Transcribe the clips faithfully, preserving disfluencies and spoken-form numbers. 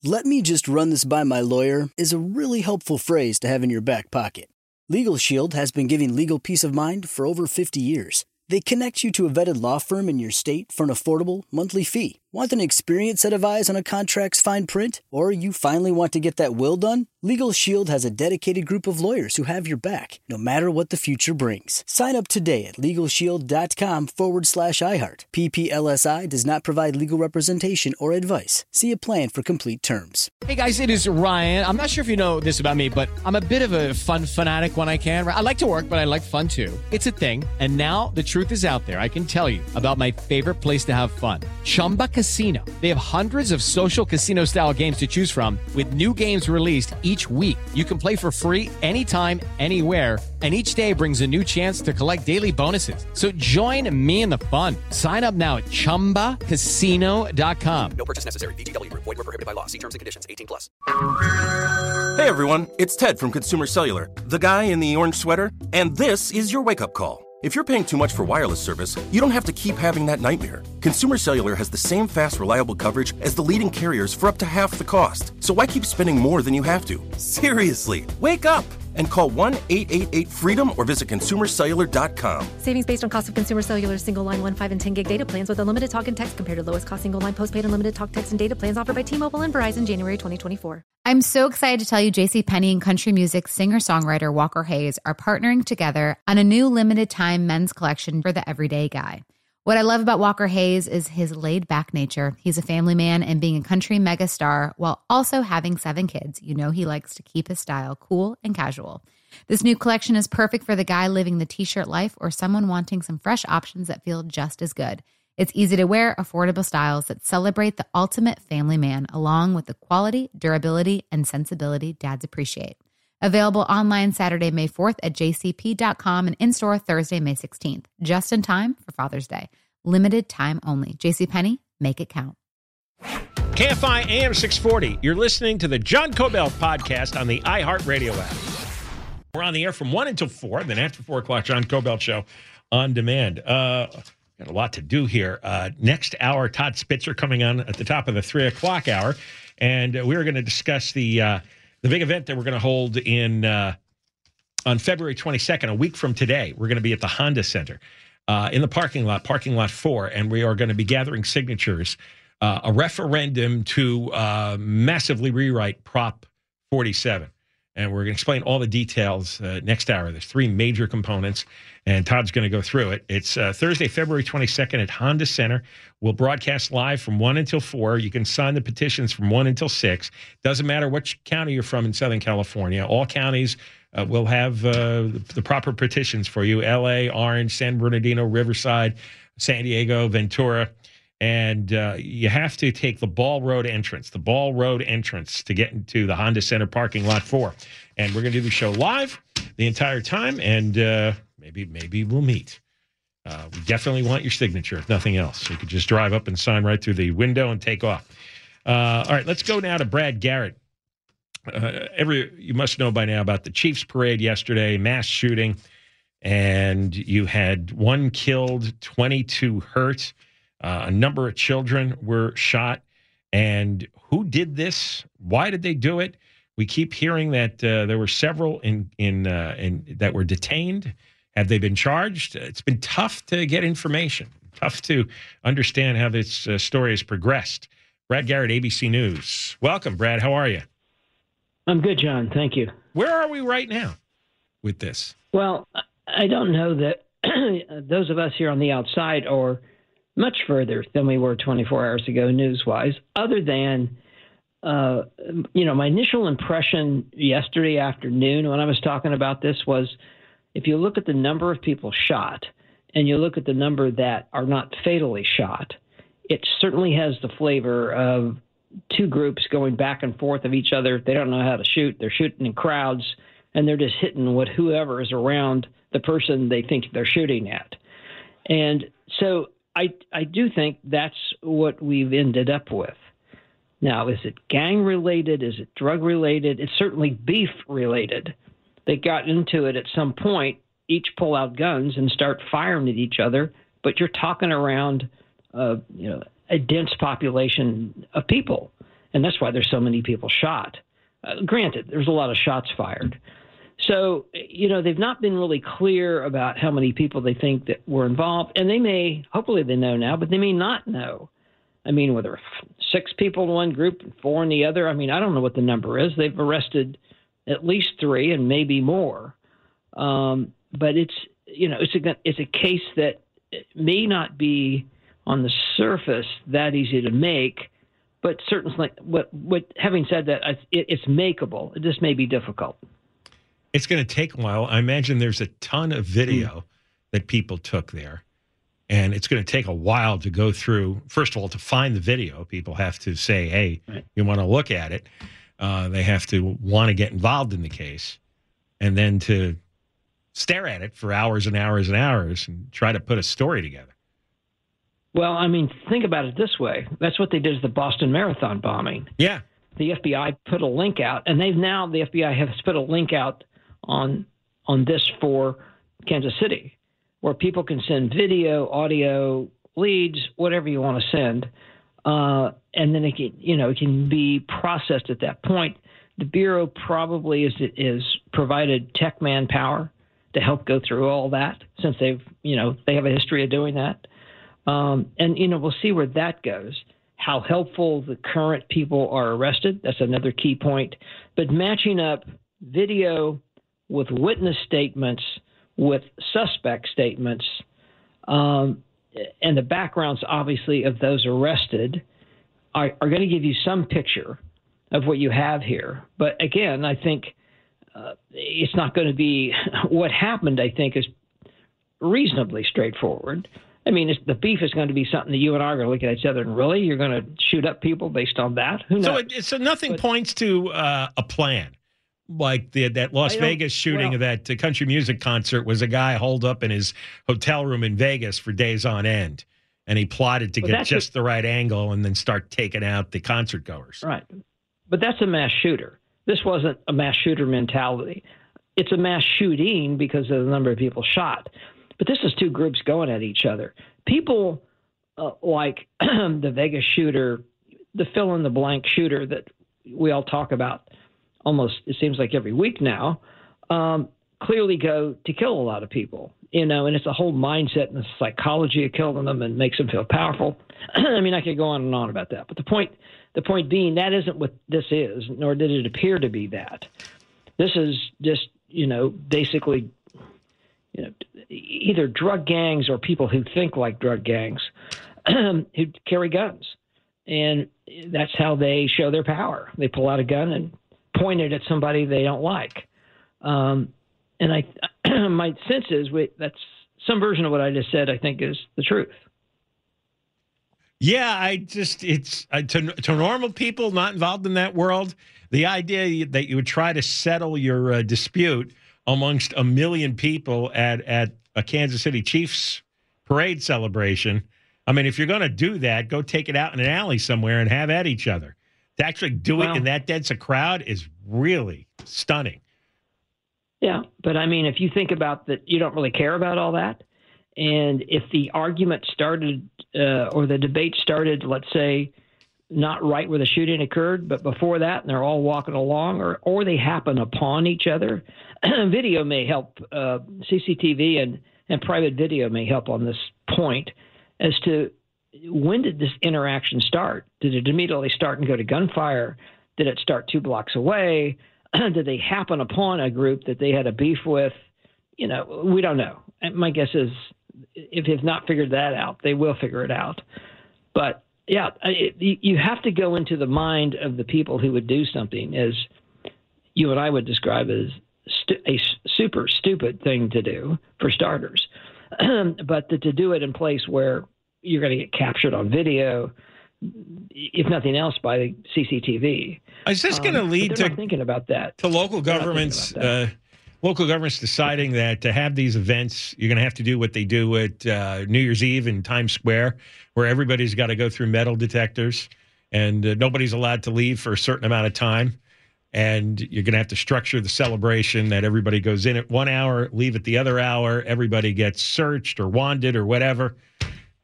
"Let me just run this by my lawyer" is a really helpful phrase to have in your back pocket. Legal Shield has been giving legal peace of mind for over fifty years. They connect you to a vetted law firm in your state for an affordable monthly fee. Want an experienced set of eyes on a contract's fine print? Or you finally want to get that will done? Legal Shield has a dedicated group of lawyers who have your back, no matter what the future brings. Sign up today at LegalShield.com forward slash iHeart. P P L S I does not provide legal representation or advice. See a plan for complete terms. Hey guys, it is Ryan. I'm not sure if you know this about me, but I'm a bit of a fun fanatic when I can. I like to work, but I like fun too. It's a thing. And now the truth is out there. I can tell you about my favorite place to have fun. Chumba Casino. They have hundreds of social casino style games to choose from with new games released each week. You can play for free anytime, anywhere, and each day brings a new chance to collect daily bonuses. So join me in the fun. Sign up now at Chumba Casino dot com. No purchase necessary. V G W. Void where prohibited by law. See terms and conditions. eighteen plus. Hey everyone, it's Ted from Consumer Cellular, the guy in the orange sweater, and this is your wake-up call. If you're paying too much for wireless service, you don't have to keep having that nightmare. Consumer Cellular has the same fast, reliable coverage as the leading carriers for up to half the cost. So why keep spending more than you have to? Seriously, wake up and call one eight eight eight freedom or visit consumer cellular dot com. Savings based on cost of Consumer Cellular single line one, five, and ten gig data plans with unlimited talk and text compared to lowest cost single line postpaid unlimited talk, text, and data plans offered by T-Mobile and Verizon January twenty twenty-four. I'm so excited to tell you JCPenney and country music singer-songwriter Walker Hayes are partnering together on a new limited-time men's collection for the everyday guy. What I love about Walker Hayes is his laid-back nature. He's a family man, and being a country megastar while also having seven kids, you know he likes to keep his style cool and casual. This new collection is perfect for the guy living the t-shirt life or someone wanting some fresh options that feel just as good. It's easy to wear, affordable styles that celebrate the ultimate family man, along with the quality, durability, and sensibility dads appreciate. Available online Saturday, May fourth at j c p dot com and in-store Thursday, May sixteenth. Just in time for Father's Day. Limited time only. JCPenney, make it count. K F I A M six forty. You're listening to the John Cobell podcast on the iHeartRadio app. We're on the air from one until four, then after four o'clock, John Cobell Show on demand. Uh, got a lot to do here. Uh, next hour, Todd Spitzer coming on at the top of the three o'clock hour, and uh, we're going to discuss the uh, the big event that we're going to hold in uh, on February twenty-second, a week from today. We're going to be at the Honda Center uh, in the parking lot, parking lot four, and we are going to be gathering signatures, uh, a referendum to uh, massively rewrite Prop forty-seven. And we're going to explain all the details uh, next hour. There's three major components, and Todd's going to go through it. It's uh, Thursday, February twenty-second at Honda Center. We'll broadcast live from one until four. You can sign the petitions from one until six. Doesn't matter which county you're from in Southern California. All counties uh, will have uh, the proper petitions for you. L A, Orange, San Bernardino, Riverside, San Diego, Ventura. And uh, you have to take the Ball Road entrance, the Ball Road entrance to get into the Honda Center parking lot four. And we're going to do the show live the entire time, and uh, maybe maybe we'll meet. Uh, we definitely want your signature, if nothing else. You could just drive up and sign right through the window and take off. Uh, all right, let's go now to Brad Garrett. Uh, every you must know by now about the Chiefs parade yesterday, mass shooting, and you had one killed, twenty-two hurt. Uh, a number of children were shot. And who did this? Why did they do it? We keep hearing that uh, there were several in in, uh, in that were detained. Have they been charged? It's been tough to get information, tough to understand how this uh, story has progressed. Brad Garrett, A B C News. Welcome, Brad. How are you? I'm good, John. Thank you. Where are we right now with this? Well, I don't know that those of us here on the outside are much further than we were twenty-four hours ago, news-wise, other than, uh, you know, my initial impression yesterday afternoon when I was talking about this was, if you look at the number of people shot and you look at the number that are not fatally shot, it certainly has the flavor of two groups going back and forth of each other. They don't know how to shoot. They're shooting in crowds, and they're just hitting what whoever is around the person they think they're shooting at. And so I, I do think that's what we've ended up with. Now, is it gang-related? Is it drug-related? It's certainly beef-related. They got into it at some point, each pull out guns and start firing at each other, but you're talking around uh, you know, a dense population of people. and that's why there's so many people shot. Uh, granted, there's a lot of shots fired. So, you know, they've not been really clear about how many people they think that were involved, and they may, hopefully they know now, but they may not know. I mean, whether six people in one group and four in the other, I mean, I don't know what the number is. They've arrested at least three and maybe more. Um, but it's, you know, it's a, it's a case that may not be on the surface that easy to make, but certainly, what, what, having said that, it, it's makeable. It just may be difficult. It's going to take a while. I imagine there's a ton of video mm. that people took there, and it's going to take a while to go through. First of all, to find the video, people have to say, hey, right. you want to look at it. Uh, they have to want to get involved in the case, and then to stare at it for hours and hours and hours and try to put a story together. Well, I mean, think about it this way. That's what they did with the Boston Marathon bombing. Yeah. The F B I put a link out, and they've now, the F B I has put a link out on on this for Kansas City, where people can send video, audio, leads, whatever you want to send, uh, and then it can, you know, it can be processed at that point. The Bureau probably is is provided tech manpower to help go through all that, since they've, you know, they have a history of doing that. Um, and, you know, we'll see where that goes. How helpful the current people are arrested, that's another key point. But matching up video with witness statements, with suspect statements, um, and the backgrounds, obviously, of those arrested are, are going to give you some picture of what you have here. But again, I think uh, it's not going to be what happened, I think, is reasonably straightforward. I mean, it's, the beef is going to be something that you and I are going to look at each other and really, you're going to shoot up people based on that? Who knows? So, it, so nothing but, points to uh, a plan. Like the, that Las Vegas shooting well, of that uh, country music concert was a guy holed up in his hotel room in Vegas for days on end, and he plotted to well, get just a, the right angle and then start taking out the concert goers. Right. But that's a mass shooter. This wasn't a mass shooter mentality. It's a mass shooting because of the number of people shot. But this is two groups going at each other. People uh, like the Vegas shooter, the fill-in-the-blank shooter that we all talk about almost, it seems like every week now, um, clearly go to kill a lot of people, you know, and it's a whole mindset and the psychology of killing them and makes them feel powerful. I mean, I could go on and on about that. But the point, the point being, that isn't what this is, nor did it appear to be that. This is just, you know, basically, you know, either drug gangs or people who think like drug gangs who carry guns. And that's how they show their power. They pull out a gun and point it at somebody they don't like. Um, and I, my sense is we, that's some version of what I just said, I think, is the truth. Yeah, I just, it's uh, to, to normal people not involved in that world, the idea that you would try to settle your uh, dispute amongst a million people at, at a Kansas City Chiefs parade celebration. I mean, if you're going to do that, go take it out in an alley somewhere and have at each other. To actually do well, it in that dense a crowd is really stunning. Yeah, but I mean, if you think about that, you don't really care about all that. And if the argument started uh, or the debate started, let's say, not right where the shooting occurred, but before that, and they're all walking along, or, or they happen upon each other, video may help. Uh, C C T V and, and private video may help on this point as to when did this interaction start? Did it immediately start and go to gunfire? Did it start two blocks away? Did they happen upon a group that they had a beef with? You know, we don't know. My guess is if they've not figured that out, they will figure it out. But, yeah, it, you have to go into the mind of the people who would do something, as you and I would describe as stu- a super stupid thing to do, for starters. But to, to do it in place where you're going to get captured on video, if nothing else, by C C T V. Is this going to um, lead to thinking about that to local governments? Uh, local governments deciding that to have these events, you're going to have to do what they do at uh, New Year's Eve in Times Square, where everybody's got to go through metal detectors, and uh, nobody's allowed to leave for a certain amount of time. And you're going to have to structure the celebration that everybody goes in at one hour, leave at the other hour. Everybody gets searched or wanded or whatever.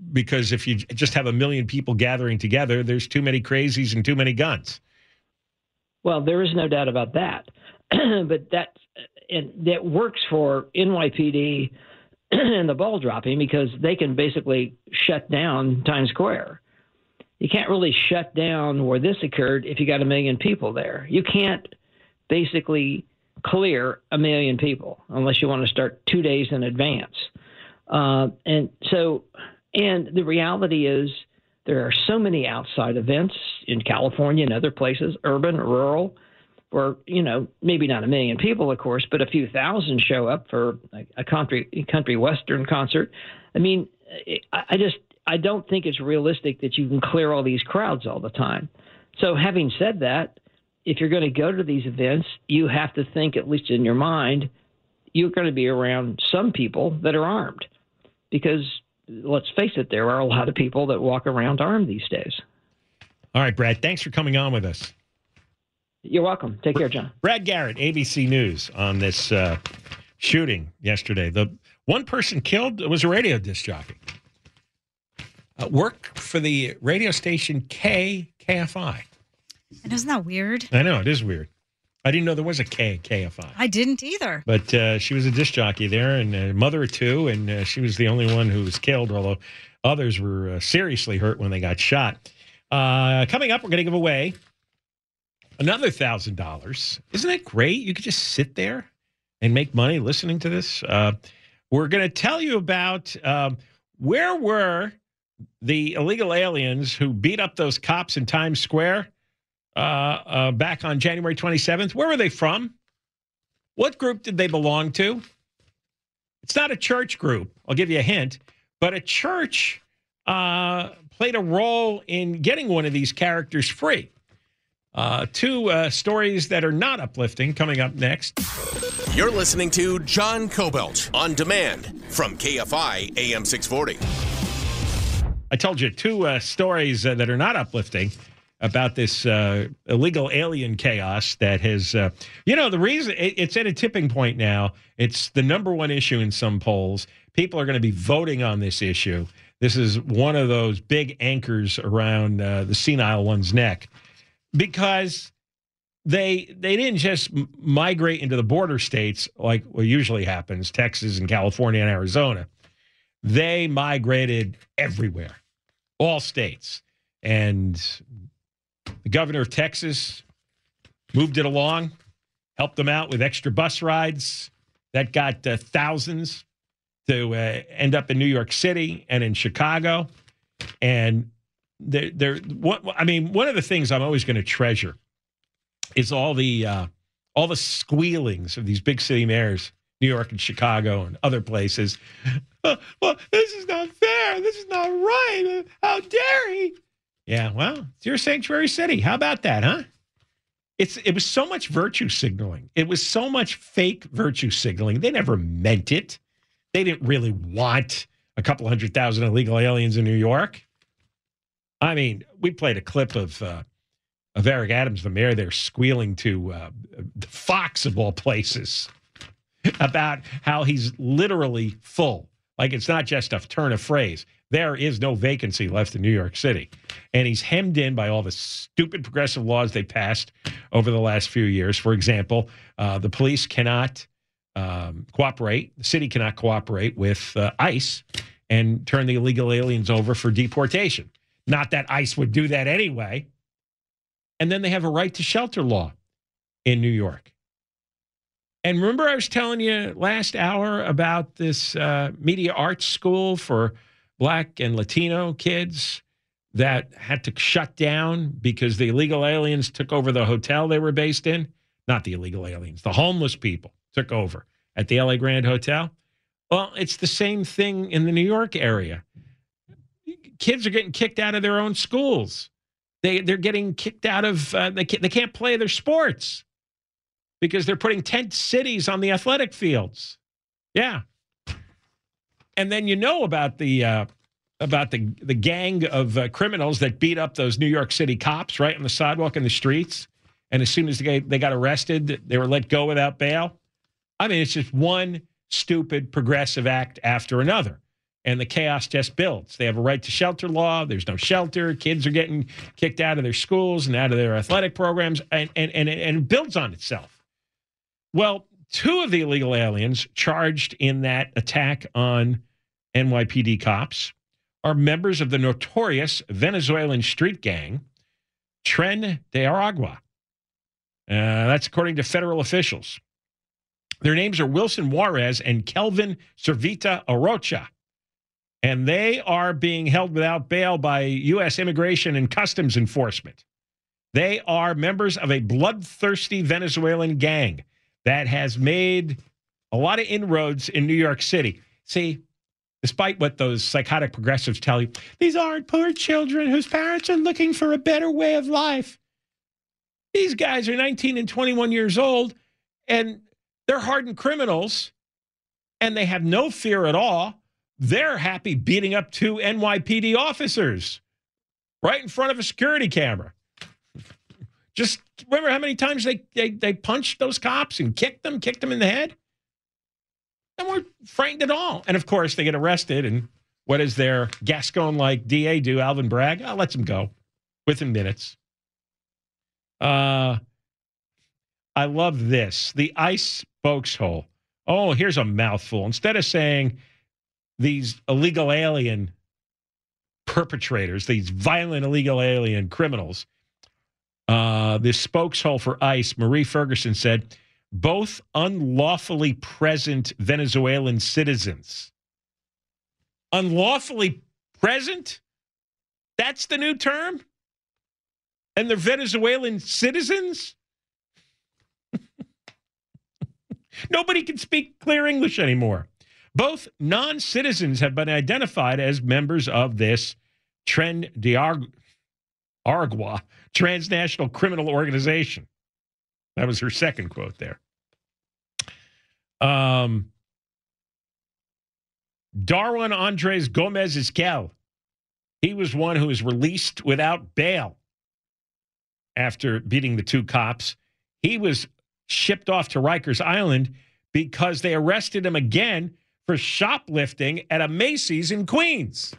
because if you just have a million people gathering together, there's too many crazies and too many guns. Well, there is no doubt about that. But that, and that works for N Y P D and the ball dropping because they can basically shut down Times Square. You can't really shut down where this occurred if you got a million people there. You can't basically clear a million people unless you want to start two days in advance. Uh, and so, and the reality is there are so many outside events in California and other places, urban, rural, where, you know, maybe not a million people, of course, but a few thousand show up for a, a country country western concert. I mean, I, I just I don't think it's realistic that you can clear all these crowds all the time. So having said that, if you're going to go to these events, you have to think, at least in your mind, you're going to be around some people that are armed. Because let's face it, there are a lot of people that walk around armed these days. All right, Brad, thanks for coming on with us. You're welcome. Take care, John. Brad Garrett, A B C News, on this uh, shooting yesterday. The one person killed was a radio disc jockey. Uh, worked for the radio station K K F I. And isn't that weird? I know, it is weird. I didn't know there was a K K F I. I didn't either. But uh, she was a disc jockey there, and a mother of two, and uh, she was the only one who was killed, although others were uh, seriously hurt when they got shot. Uh, coming up, we're going to give away another one thousand dollars. Isn't that great? You could just sit there and make money listening to this. Uh, we're going to tell you about um, where were the illegal aliens who beat up those cops in Times Square uh, uh, back on January twenty-seventh. Where were they from? What group did they belong to? It's not a church group. I'll give you a hint. But a church uh, played a role in getting one of these characters free. Uh, two uh, stories that are not uplifting coming up next. You're listening to John Kobylt on demand from K F I A M six forty. I told you two uh, stories uh, that are not uplifting about this uh, illegal alien chaos that has, uh, you know, the reason it, it's at a tipping point now. It's the number one issue in some polls. People are going to be voting on this issue. This is one of those big anchors around uh, the senile one's neck. Because they they didn't just migrate into the border states like what usually happens, Texas and California and Arizona. They migrated everywhere, all states. And the governor of Texas moved it along, helped them out with extra bus rides. That got uh, thousands to uh, end up in New York City and in Chicago. And There, there. What I mean, one of the things I'm always going to treasure is all the uh, all the squealings of these big city mayors, New York and Chicago and other places. Uh, well, this is not fair. This is not right. How dare he? Yeah, well, it's your sanctuary city. How about that, huh? It's it was so much virtue signaling. It was so much fake virtue signaling. They never meant it. They didn't really want a couple hundred thousand illegal aliens in New York. I mean, we played a clip of uh, of Eric Adams, the mayor there, squealing to uh, Fox, of all places, about how he's literally full. Like, it's not just a turn of phrase. There is no vacancy left in New York City. And he's hemmed in by all the stupid progressive laws they passed over the last few years. For example, uh, the police cannot um, cooperate. The city cannot cooperate with uh, ICE and turn the illegal aliens over for deportation. Not that ICE would do that anyway. And then they have a right to shelter law in New York. And remember I was telling you last hour about this uh, media arts school for Black and Latino kids that had to shut down because the illegal aliens took over the hotel they were based in? Not the illegal aliens. The homeless people took over at the L A Grand Hotel. Well, it's the same thing in the New York area. Kids are getting kicked out of their own schools. They, they're getting kicked out of, uh, they, can't, they can't play their sports because they're putting tent cities on the athletic fields. Yeah. And then you know about the uh, about the, the gang of uh, criminals that beat up those New York City cops right on the sidewalk in the streets. And as soon as they, they got arrested, they were let go without bail. I mean, it's just one stupid progressive act after another. And the chaos just builds. They have a right to shelter law. There's no shelter. Kids are getting kicked out of their schools and out of their athletic programs, and, and, and, and it builds on itself. Well, two of the illegal aliens charged in that attack on N Y P D cops are members of the notorious Venezuelan street gang, Tren de Aragua. Uh, that's according to federal officials. Their names are Wilson Juarez and Kelvin Servita Arocha. And they are being held without bail by U S Immigration and Customs Enforcement. They are members of a bloodthirsty Venezuelan gang that has made a lot of inroads in New York City. See, despite what those psychotic progressives tell you, these aren't poor children whose parents are looking for a better way of life. These guys are nineteen and twenty-one years old, and they're hardened criminals, and they have no fear at all. They're happy beating up two N Y P D officers right in front of a security camera. Just remember how many times they, they, they punched those cops and kicked them, kicked them in the head? And we're frightened at all. And, of course, they get arrested. And what does their Gascon-like D A do, Alvin Bragg? Oh, lets them go within minutes. Uh, I love this. The ICE spokeshole. Oh, here's a mouthful. Instead of saying these illegal alien perpetrators, these violent illegal alien criminals, uh, this spokeshole for ICE, Marie Ferguson, said, both unlawfully present Venezuelan citizens. Unlawfully present? That's the new term? And they're Venezuelan citizens? Nobody can speak clear English anymore. Both non-citizens have been identified as members of this Tren de Aragua transnational criminal organization. That was her second quote there. Um, Darwin Andres Gomez Izquel. He was one who was released without bail after beating the two cops. He was shipped off to Rikers Island because they arrested him again for shoplifting at a Macy's in Queens.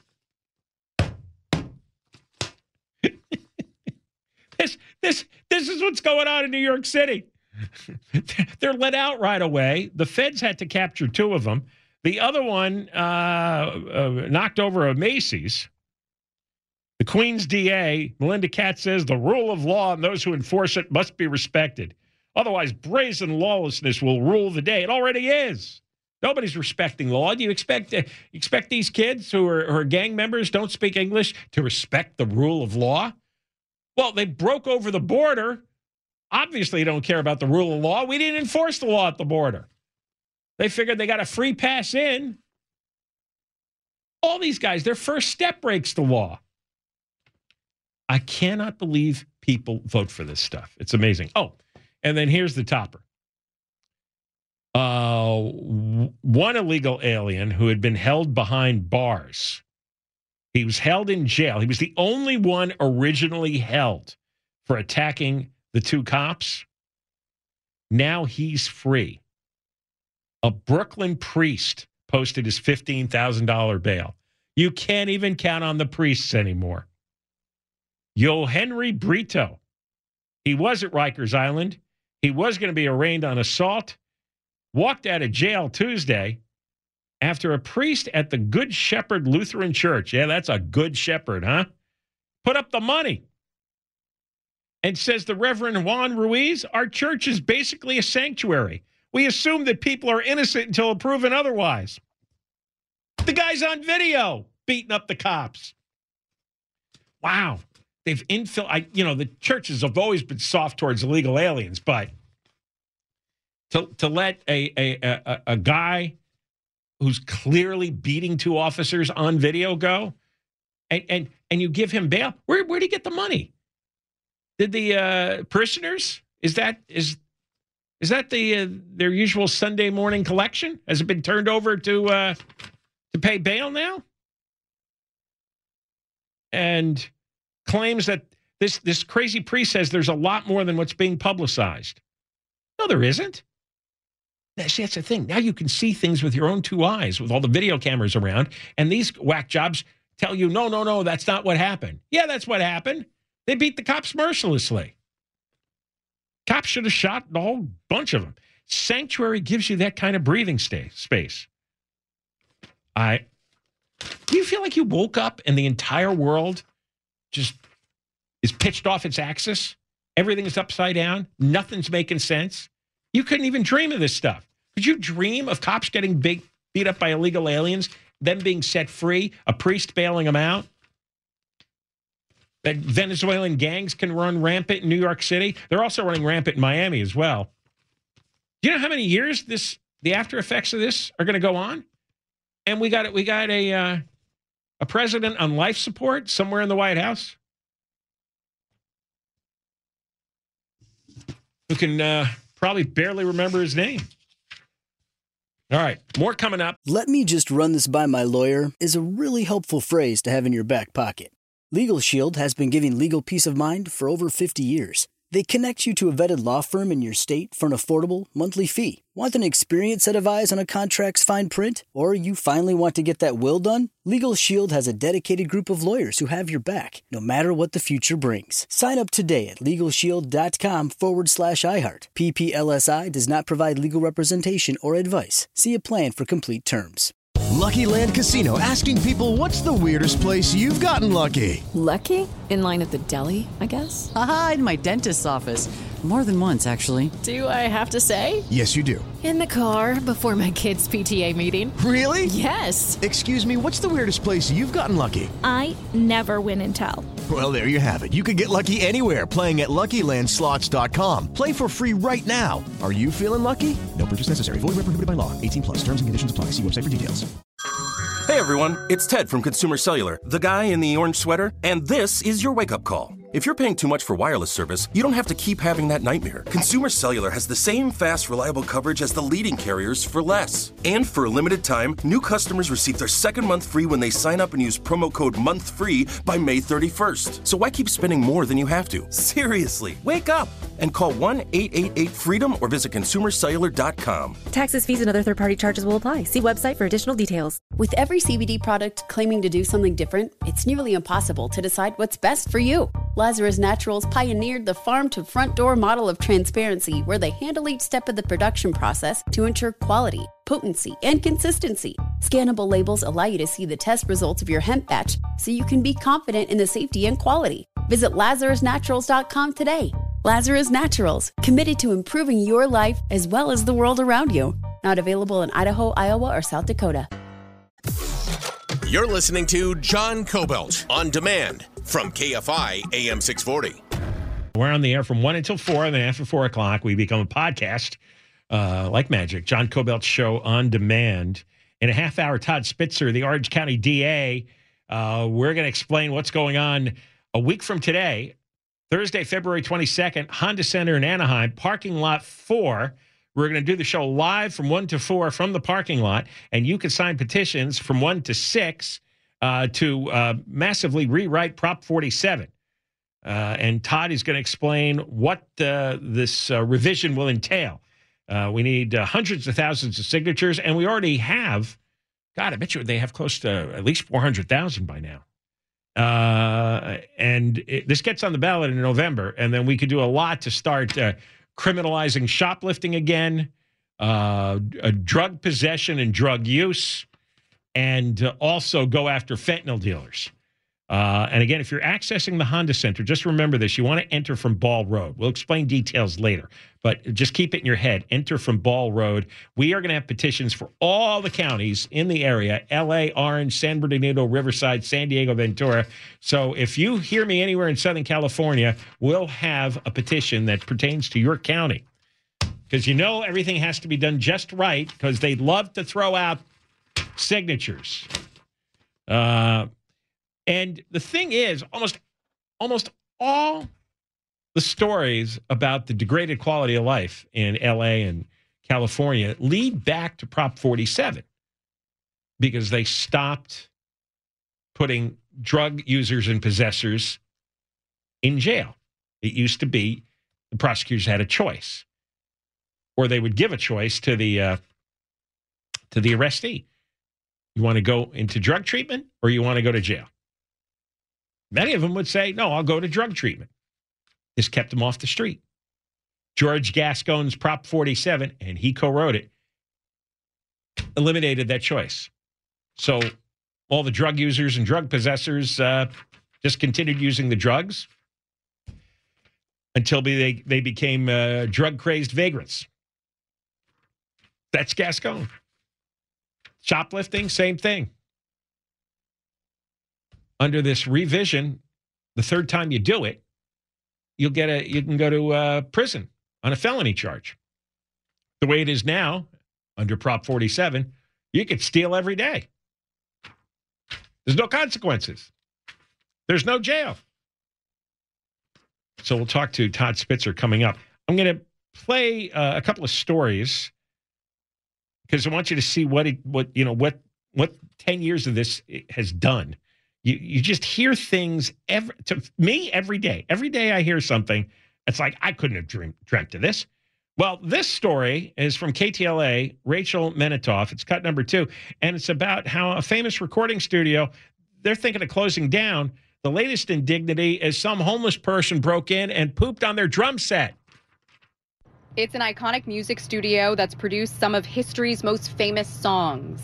this, this, this is what's going on in New York City. They're let out right away. The feds had to capture two of them. The other one uh, uh, knocked over a Macy's. The Queens D A, Melinda Katz, says the rule of law and those who enforce it must be respected. Otherwise, brazen lawlessness will rule the day. It already is. Nobody's respecting law. Do you expect uh, expect these kids who are, who are gang members, don't speak English, to respect the rule of law? Well, they broke over the border. Obviously, they don't care about the rule of law. We didn't enforce the law at the border. They figured they got a free pass in. All these guys, their first step breaks the law. I cannot believe people vote for this stuff. It's amazing. Oh, and then here's the topper. Uh, one illegal alien who had been held behind bars. He was held in jail. He was the only one originally held for attacking the two cops. Now he's free. A Brooklyn priest posted his fifteen thousand dollars bail. You can't even count on the priests anymore. Yo Henry Brito. He was at Rikers Island. He was going to be arraigned on assault. Walked out of jail Tuesday after a priest at the Good Shepherd Lutheran Church, yeah, that's a good shepherd, huh? Put up the money and says the Reverend Juan Ruiz, our church is basically a sanctuary. We assume that people are innocent until proven otherwise. The guy's on video beating up the cops. Wow. They've infil- I, you know, the churches have always been soft towards illegal aliens, but to to let a a a, a guy who's clearly beating two officers on video go, and and and you give him bail, where where did he get the money? Did the uh, parishioners? Is that is is that the uh, their usual Sunday morning collection? Has it been turned over to uh, to pay bail now? And claims that this this crazy priest says there's a lot more than what's being publicized. No, there isn't. See, that's the thing. Now you can see things with your own two eyes with all the video cameras around. And these whack jobs tell you, no, no, no, that's not what happened. Yeah, that's what happened. They beat the cops mercilessly. Cops should have shot the whole bunch of them. Sanctuary gives you that kind of breathing stay, space. I, do you feel like you woke up and the entire world just is pitched off its axis? Everything is upside down. Nothing's making sense. You couldn't even dream of this stuff. Could you dream of cops getting big, beat up by illegal aliens, them being set free, a priest bailing them out? That Venezuelan gangs can run rampant in New York City. They're also running rampant in Miami as well. Do you know how many years this the after effects of this are going to go on? And we got it. We got a uh, a president on life support somewhere in the White House who can uh, probably barely remember his name. All right, more coming up. "Let me just run this by my lawyer" is a really helpful phrase to have in your back pocket. Legal Shield has been giving legal peace of mind for over fifty years. They connect you to a vetted law firm in your state for an affordable monthly fee. Want an experienced set of eyes on a contract's fine print? Or you finally want to get that will done? Legal Shield has a dedicated group of lawyers who have your back, no matter what the future brings. Sign up today at LegalShield.com forward slash iHeart. P P L S I does not provide legal representation or advice. See a plan for complete terms. Lucky Land Casino, asking people, what's the weirdest place you've gotten lucky? Lucky? In line at the deli, I guess? Aha, in my dentist's office. More than once, actually. Do I have to say? Yes, you do. In the car before my kids' P T A meeting. Really? Yes. Excuse me, what's the weirdest place you've gotten lucky? I never win and tell. Well, there you have it. You can get lucky anywhere, playing at Lucky Land Slots dot com. Play for free right now. Are you feeling lucky? No purchase necessary. Void where prohibited by law. eighteen plus. Terms and conditions apply. See website for details. Hey everyone, it's Ted from Consumer Cellular, the guy in the orange sweater, and this is your wake-up call. If you're paying too much for wireless service, you don't have to keep having that nightmare. Consumer Cellular has the same fast, reliable coverage as the leading carriers for less. And for a limited time, new customers receive their second month free when they sign up and use promo code MONTHFREE by May thirty-first. So why keep spending more than you have to? Seriously, wake up and call one eight eight eight freedom or visit consumer cellular dot com. Taxes, fees, and other third-party charges will apply. See website for additional details. With every C B D product claiming to do something different, it's nearly impossible to decide what's best for you. Lazarus Naturals pioneered the farm-to-front-door model of transparency, where they handle each step of the production process to ensure quality, potency, and consistency. Scannable labels allow you to see the test results of your hemp batch, so you can be confident in the safety and quality. Visit lazarus naturals dot com today. Lazarus Naturals, committed to improving your life as well as the world around you. Not available in Idaho, Iowa, or South Dakota. You're listening to John Cobelt on demand from K F I A M six forty. We're on the air from one until four, and then after four o'clock, we become a podcast uh, like magic. John Cobelt's show on demand. In a half hour, Todd Spitzer, the Orange County D A, uh, we're going to explain what's going on a week from today, Thursday, February twenty-second, Honda Center in Anaheim, parking lot four. We're going to do the show live from one to four from the parking lot, and you can sign petitions from one to six uh, to uh, massively rewrite Prop forty-seven. Uh, and Todd is going to explain what uh, this uh, revision will entail. Uh, we need uh, hundreds of thousands of signatures, and we already have, God, I bet you they have close to at least four hundred thousand by now. Uh, and it, this gets on the ballot in November, and then we could do a lot to start uh, criminalizing shoplifting again, uh, a drug possession and drug use, and uh, also go after fentanyl dealers. Uh, and again, if you're accessing the Honda Center, just remember this. You want to enter from Ball Road. We'll explain details later, but just keep it in your head. Enter from Ball Road. We are going to have petitions for all the counties in the area, L A, Orange, San Bernardino, Riverside, San Diego, Ventura. So if you hear me anywhere in Southern California, we'll have a petition that pertains to your county. Because you know everything has to be done just right, because they love to throw out signatures. Uh And the thing is, almost almost all the stories about the degraded quality of life in L A and California lead back to Prop forty-seven, because they stopped putting drug users and possessors in jail. It used to be the prosecutors had a choice. or they would give a choice to the uh, to the arrestee. You want to go into drug treatment or you want to go to jail? Many of them would say, no, I'll go to drug treatment. This kept them off the street. George Gascon's Prop forty-seven, and he co-wrote it, eliminated that choice. So all the drug users and drug possessors uh, just continued using the drugs until they, they became uh, drug-crazed vagrants. That's Gascon. Shoplifting, same thing. Under this revision, the third time you do it, you'll get a you can go to uh, prison on a felony charge. The way it is now, under Prop forty-seven, you could steal every day. There's no consequences. There's no jail. So we'll talk to Todd Spitzer coming up. I'm going to play uh, a couple of stories because I want you to see what it, what you know what what ten years of this has done. You you just hear things every to me every day. Every day I hear something. It's like I couldn't have dreamt dreamt of this. Well, this story is from K T L A, Rachel Menitoff. It's cut number two, and it's about how a famous recording studio, they're thinking of closing down. The latest indignity is some homeless person broke in and pooped on their drum set. It's an iconic music studio that's produced some of history's most famous songs.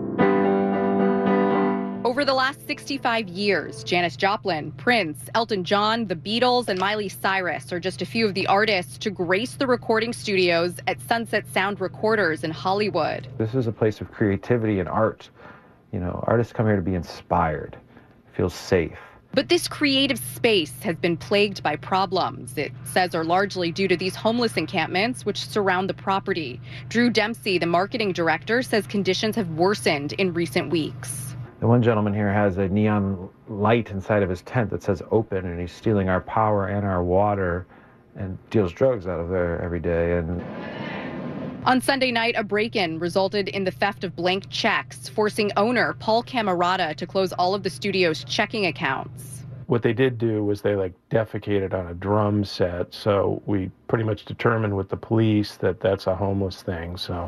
Over the last sixty-five years, Janis Joplin, Prince, Elton John, The Beatles, and Miley Cyrus are just a few of the artists to grace the recording studios at Sunset Sound Recorders in Hollywood. This is a place of creativity and art. You know, artists come here to be inspired, feel safe. But this creative space has been plagued by problems, it says are largely due to these homeless encampments which surround the property. Drew Dempsey, the marketing director, says conditions have worsened in recent weeks. The one gentleman here has a neon light inside of his tent that says open, and he's stealing our power and our water and deals drugs out of there every day. And on Sunday night, a break-in resulted in the theft of blank checks, forcing owner Paul Camerata to close all of the studio's checking accounts. What they did do was they like defecated on a drum set, so we pretty much determined with the police that that's a homeless thing. So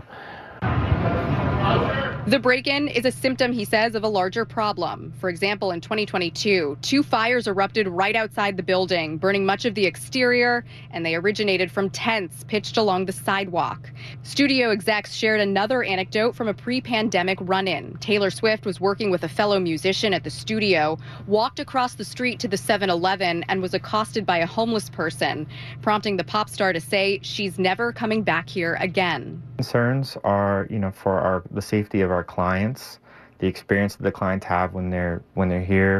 the break-in is a symptom, he says, of a larger problem. For example, in twenty twenty-two, two fires erupted right outside the building, burning much of the exterior, and they originated from tents pitched along the sidewalk. Studio execs shared another anecdote from a pre-pandemic run-in. Taylor Swift was working with a fellow musician at the studio, walked across the street to the seven eleven, and was accosted by a homeless person, prompting the pop star to say she's never coming back here again. Concerns are, you know, for our the safety of our clients, the experience that the clients have when they're when they're here.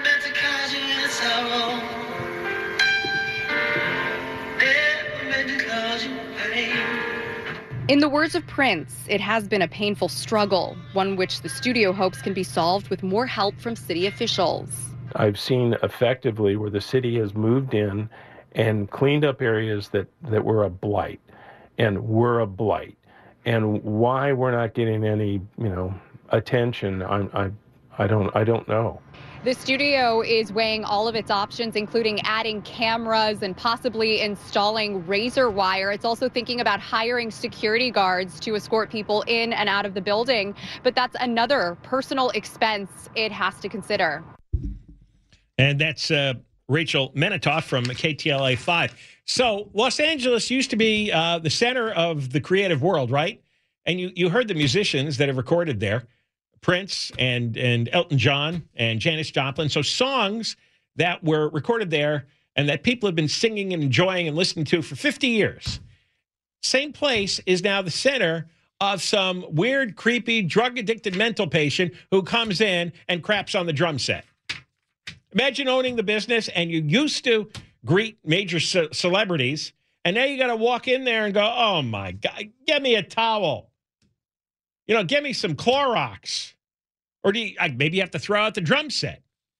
In the words of Prince, it has been a painful struggle, one which the studio hopes can be solved with more help from city officials. I've seen effectively where the city has moved in and cleaned up areas that, that were a blight and were a blight. And why we're not getting any, you know, attention, I, I, I don't, I don't know. The studio is weighing all of its options, including adding cameras and possibly installing razor wire. It's also thinking about hiring security guards to escort people in and out of the building. But that's another personal expense it has to consider. And that's uh, Rachel Menitoff from K T L A five. So Los Angeles used to be uh, the center of the creative world, right? And you, you heard the musicians that have recorded there, Prince and, and Elton John and Janis Joplin. So songs that were recorded there and that people have been singing and enjoying and listening to for fifty years. Same place is now the center of some weird, creepy, drug-addicted mental patient who comes in and craps on the drum set. Imagine owning the business and you used to greet major ce- celebrities, and now you got to walk in there and go, oh, my God, get me a towel. You know, get me some Clorox. Or do you, like, maybe you have to throw out the drum set.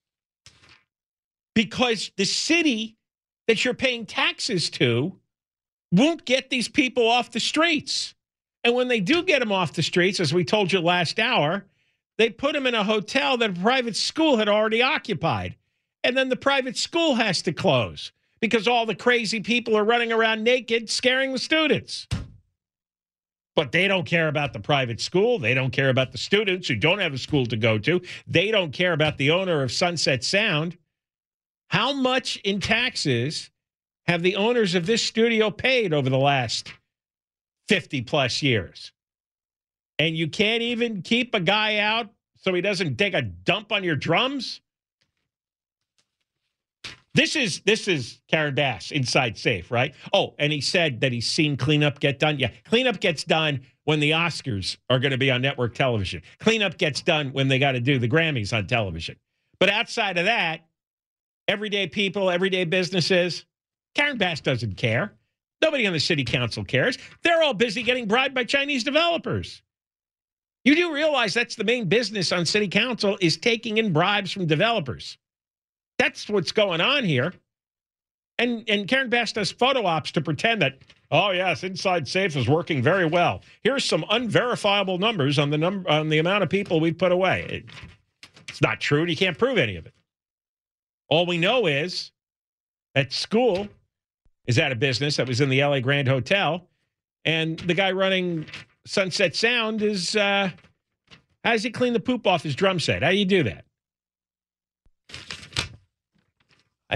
Because the city that you're paying taxes to won't get these people off the streets. And when they do get them off the streets, as we told you last hour, they put them in a hotel that a private school had already occupied. And then the private school has to close because all the crazy people are running around naked, scaring the students. But they don't care about the private school. They don't care about the students who don't have a school to go to. They don't care about the owner of Sunset Sound. How much in taxes have the owners of this studio paid over the last fifty plus years? And you can't even keep a guy out so he doesn't take a dump on your drums? This is this is Karen Bass, Inside Safe, right? Oh, and he said that he's seen cleanup get done. Yeah, cleanup gets done when the Oscars are going to be on network television. Cleanup gets done when they got to do the Grammys on television. But outside of that, everyday people, everyday businesses, Karen Bass doesn't care. Nobody on the city council cares. They're all busy getting bribed by Chinese developers. You do realize that's the main business on city council, is taking in bribes from developers. That's what's going on here. And and Karen Bass does photo ops to pretend that, oh, yes, Inside Safe is working very well. Here's some unverifiable numbers on the number on the amount of people we've put away. It, it's not true, and you can't prove any of it. All we know is that school is out of business. That was in the L A Grand Hotel. And the guy running Sunset Sound is, uh, how does he clean the poop off his drum set? How do you do that? I,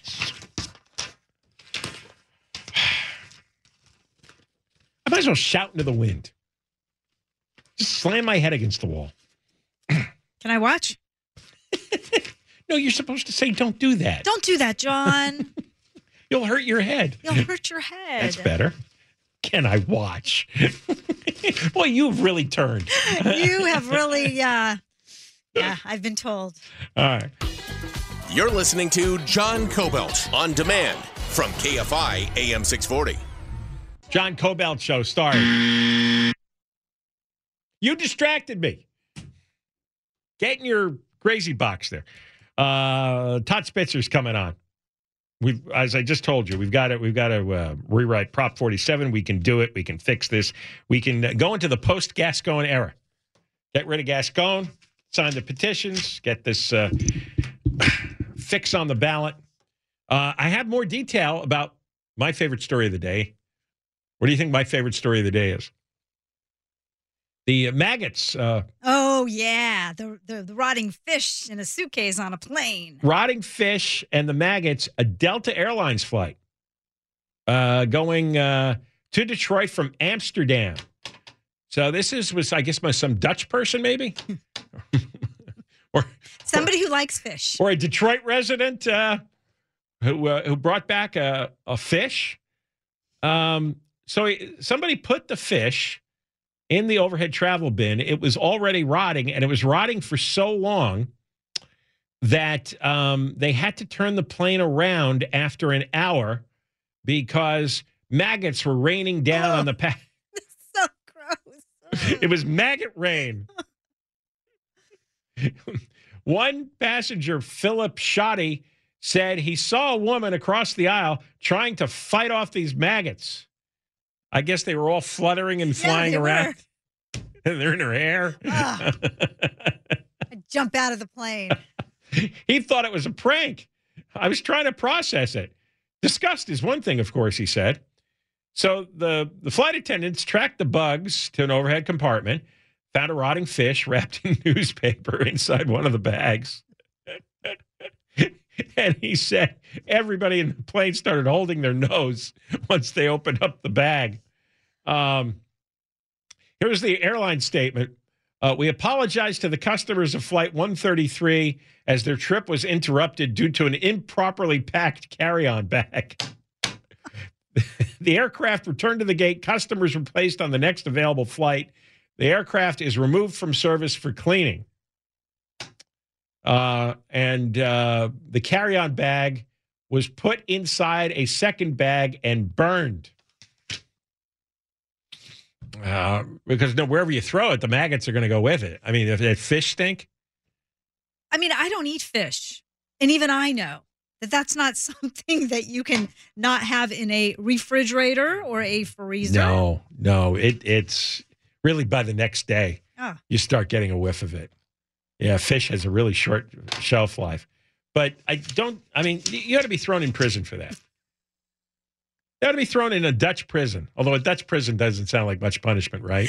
I might as well shout into the wind. Just slam my head against the wall. Can I watch? No, you're supposed to say don't do that. Don't do that, John. You'll hurt your head. You'll hurt your head. That's better. Can I watch? Boy, you've really turned. You have really, uh, yeah, I've been told. All right. You're listening to John Cobelt on demand from K F I A M six forty. John Cobelt Show started. You distracted me. Get in your crazy box there. Uh, Todd Spitzer's coming on. We've, as I just told you, we've got to we've got to uh, rewrite Prop forty-seven. We can do it. We can fix this. We can uh, go into the post-Gascon era. Get rid of Gascon. Sign the petitions. Get this uh, fix on the ballot. Uh, I have more detail about my favorite story of the day. What do you think my favorite story of the day is? The maggots. Uh, oh, yeah. The, the the rotting fish in a suitcase on a plane. Rotting fish and the maggots, a Delta Airlines flight uh, going uh, to Detroit from Amsterdam. So this is, was I guess, my, some Dutch person maybe? or Somebody or, who likes fish. Or a Detroit resident uh, who uh, who brought back a, a fish. Um, so he, somebody put the fish in the overhead travel bin. It was already rotting, and it was rotting for so long that um, they had to turn the plane around after an hour because maggots were raining down oh, on the pa- so gross. It was maggot rain. One passenger, Philip Shoddy, said he saw a woman across the aisle trying to fight off these maggots. I guess they were all fluttering and flying yeah, around. And they're in her hair. Oh. I'd jump out of the plane. He thought it was a prank. I was trying to process it. Disgust is one thing, of course, he said. So the, the flight attendants tracked the bugs to an overhead compartment, found a rotting fish wrapped in newspaper inside one of the bags. And he said everybody in the plane started holding their nose once they opened up the bag. Um, here's the airline statement. Uh, we apologize to the customers of Flight one thirty-three as their trip was interrupted due to an improperly packed carry-on bag. The aircraft returned to the gate. Customers were placed on the next available flight. The aircraft is removed from service for cleaning. Uh, and uh, the carry-on bag was put inside a second bag and burned. Uh, because no, wherever you throw it, the maggots are going to go with it. I mean, if that fish stink. I mean, I don't eat fish. And even I know that that's not something that you can not have in a refrigerator or a freezer. No, no. It, it's really by the next day, oh. you start getting a whiff of it. Yeah, fish has a really short shelf life. But I don't, I mean, you ought to be thrown in prison for that. They ought to be thrown in a Dutch prison. Although a Dutch prison doesn't sound like much punishment, right?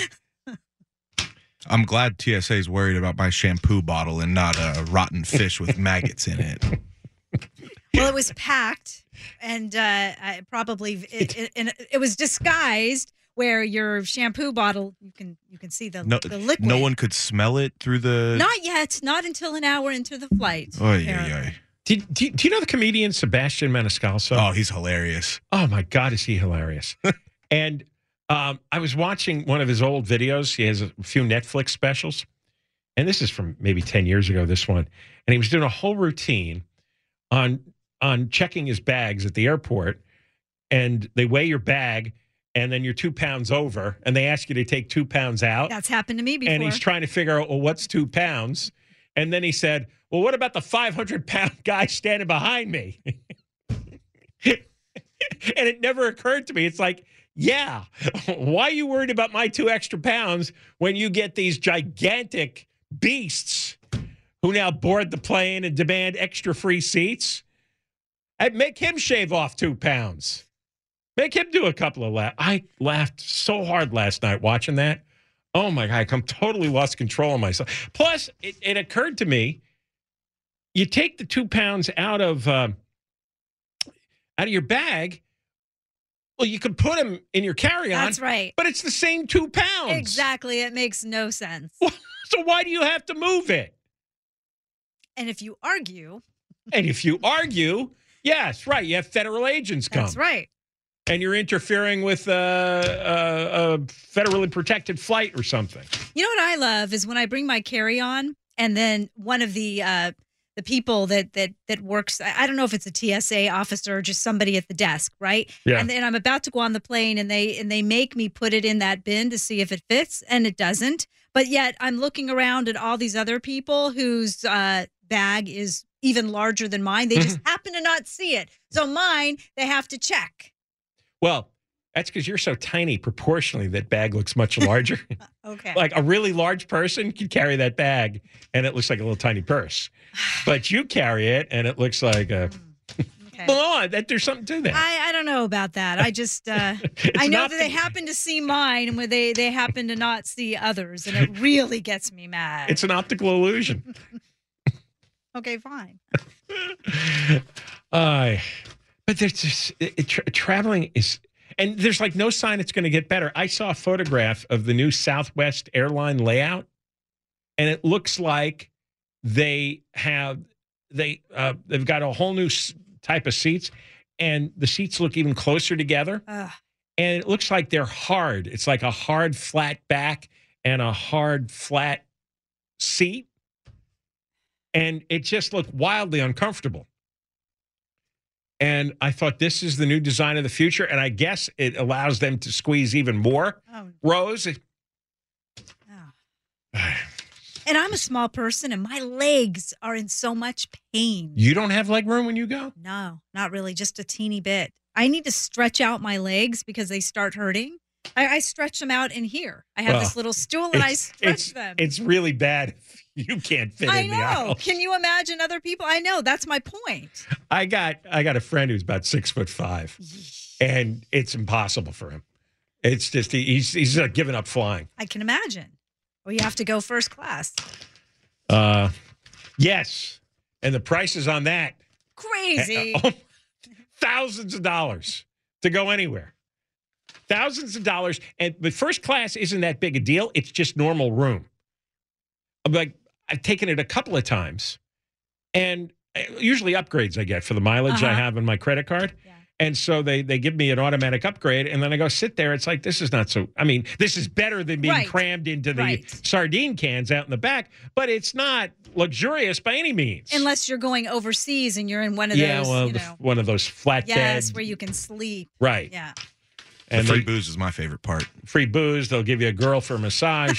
I'm glad T S A is worried about my shampoo bottle and not a rotten fish with maggots in it. Well, it was packed, and uh, I probably it, it, and it was disguised where your shampoo bottle you can you can see the No, the liquid. no one could smell it through the. Not yet. Not until an hour into the flight. Oh yeah, yeah. Do, do, do you know the comedian Sebastian Maniscalco? Oh, he's hilarious. Oh, my God, is he hilarious. And um, I was watching one of his old videos. He has a few Netflix specials. And this is from maybe ten years ago, this one. And he was doing a whole routine on, on checking his bags at the airport. And they weigh your bag, and then you're two pounds over. And they ask you to take two pounds out. That's happened to me before. And he's trying to figure out, well, what's two pounds? And then he said, well, what about the five hundred pound guy standing behind me? And it never occurred to me. It's like, yeah, why are you worried about my two extra pounds when you get these gigantic beasts who now board the plane and demand extra free seats? I'd make him shave off two pounds. Make him do a couple of laughs. I laughed so hard last night watching that. Oh, my God, I'm totally lost control of myself. Plus, it, it occurred to me, you take the two pounds out of uh, out of your bag, well, you could put them in your carry-on. That's right. But it's the same two pounds. Exactly. It makes no sense. So why do you have to move it? And if you argue. And if you argue, yes, right, you have federal agents come. That's right. And you're interfering with uh, uh, a federally protected flight or something. You know what I love is when I bring my carry-on, and then one of the uh, the people that that that works, I don't know if it's a T S A officer or just somebody at the desk, right? Yeah. And then I'm about to go on the plane, and they and they make me put it in that bin to see if it fits, and it doesn't. But yet I'm looking around at all these other people whose uh, bag is even larger than mine. They just happen to not see it. So mine, they have to check. Well, that's because you're so tiny proportionally that bag looks much larger. Okay. Like a really large person can carry that bag and it looks like a little tiny purse. But you carry it and it looks like a... Okay. Well, that, there's something to that. I, I don't know about that. I just, uh, I know that they happen to see mine and where they, they happen to not see others. And it really gets me mad. It's an optical illusion. Okay, fine. Uh, but there's just, it, it, tra- traveling is, and there's like no sign it's going to get better. I saw a photograph of the new Southwest airline layout, and it looks like they have, they, uh, they've got a whole new s- type of seats, and the seats look even closer together. Ugh. And it looks like they're hard. It's like a hard, flat back and a hard, flat seat. And it just looked wildly uncomfortable. And I thought, this is the new design of the future. And I guess it allows them to squeeze even more Oh. rows. And I'm a small person, and my legs are in so much pain. You don't have leg room when you go? No, not really, just a teeny bit. I need to stretch out my legs because they start hurting. I, I stretch them out in here. I have Well, this little stool, and I It's, stretch it's, them. it's really bad if you can't fit I in the know. aisle. Can you imagine other people? I know. That's my point. I got I got a friend who's about six foot five, and it's impossible for him. It's just he, he's he's uh, giving up flying. I can imagine. Well, you have to go first class. Uh, yes, and the prices on that Crazy. oh, thousands of dollars to go anywhere. Thousands of dollars, and but first class isn't that big a deal. It's just normal room. I'm like, I've taken it a couple of times, and usually upgrades I get for the mileage I Uh-huh. have on my credit card. And so they they give me an automatic upgrade, and then I go sit there. It's like, this is not so, I mean, this is better than being Right. crammed into the Right. sardine cans out in the back, but it's not luxurious by any means. Unless you're going overseas and you're in one of yeah, those, well, you the- know, one of those flatbed. yes, where you can sleep. Right. Yeah. The And free they- booze is my favorite part. Free booze. They'll give you a girl for a massage.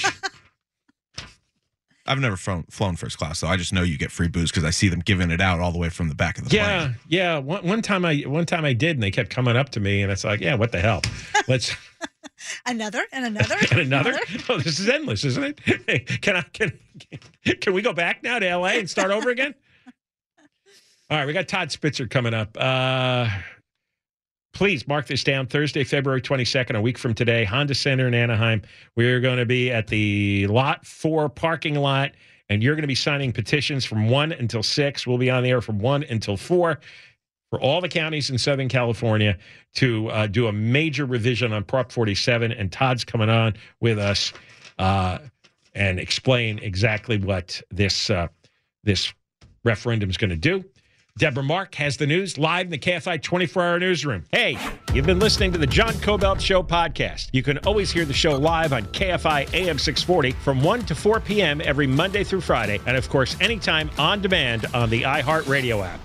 I've never flown, flown first class, though. I just know you get free booze because I see them giving it out all the way from the back of the yeah, plane. yeah. One, one time I one time I did, and they kept coming up to me, and it's like, yeah, what the hell? Let's Another and another and another. Oh, this is endless, isn't it? Hey, can I can can we go back now to L A and start over again? All right, we got Todd Spitzer coming up. Uh, please mark this down. Thursday, February twenty-second, a week from today, Honda Center in Anaheim. We're going to be at the Lot four parking lot, and you're going to be signing petitions from one until six. We'll be on the air from one until four for all the counties in Southern California to uh, do a major revision on Prop forty-seven. And Todd's coming on with us uh, and explain exactly what this uh, this referendum is going to do. Deborah Mark has the news live in the K F I twenty-four hour newsroom. Hey, you've been listening to the John Cobelt Show podcast. You can always hear the show live on K F I A M six forty from one to four p.m. every Monday through Friday. And, of course, anytime on demand on the iHeartRadio app.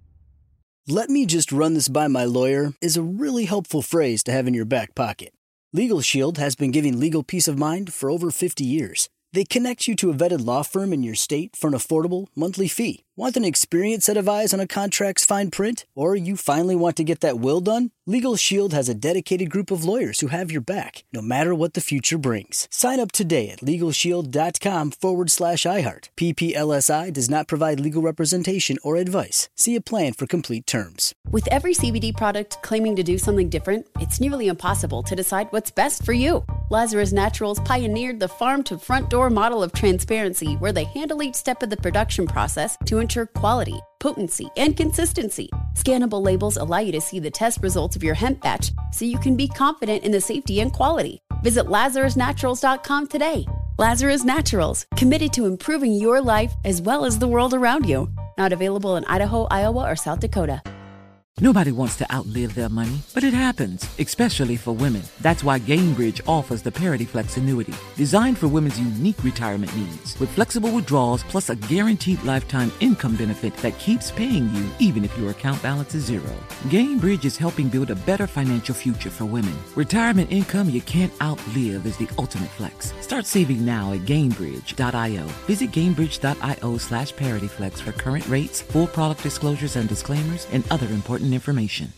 Let me just run this by my lawyer is a really helpful phrase to have in your back pocket. Legal Shield has been giving legal peace of mind for over fifty years. They connect you to a vetted law firm in your state for an affordable monthly fee. Want an experienced set of eyes on a contract's fine print? Or you finally want to get that will done? Legal Shield has a dedicated group of lawyers who have your back, no matter what the future brings. Sign up today at LegalShield.com forward slash iHeart. P P L S I does not provide legal representation or advice. See a plan for complete terms. With every C B D product claiming to do something different, it's nearly impossible to decide what's best for you. Lazarus Naturals pioneered the farm-to-front-door model of transparency, where they handle each step of the production process to ensure quality, potency, and consistency. Scannable labels allow you to see the test results of your hemp batch, so you can be confident in the safety and quality. Visit Lazarus Naturals dot com today. Lazarus Naturals, committed to improving your life as well as the world around you. Not available in Idaho, Iowa, or South Dakota. Nobody wants to outlive their money, but it happens, especially for women. That's why Gainbridge offers the Parity Flex annuity, designed for women's unique retirement needs, with flexible withdrawals plus a guaranteed lifetime income benefit that keeps paying you even if your account balance is zero. Gainbridge is helping build a better financial future for women. Retirement income you can't outlive is the ultimate flex. Start saving now at Gainbridge dot io. Visit Gainbridge dot io slash ParityFlex for current rates, full product disclosures and disclaimers, and other important information.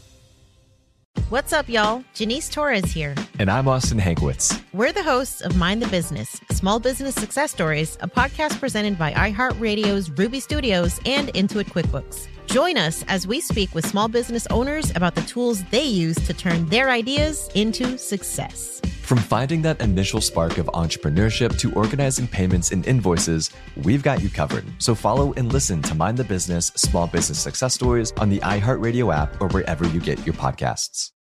What's up, y'all? Janice Torres here. And I'm Austin Hankwitz. We're the hosts of Mind the Business, Small Business Success Stories, a podcast presented by iHeartRadio's Ruby Studios and Intuit QuickBooks. Join us as we speak with small business owners about the tools they use to turn their ideas into success. From finding that initial spark of entrepreneurship to organizing payments and invoices, we've got you covered. So follow and listen to Mind the Business, Small Business Success Stories on the iHeartRadio app or wherever you get your podcasts.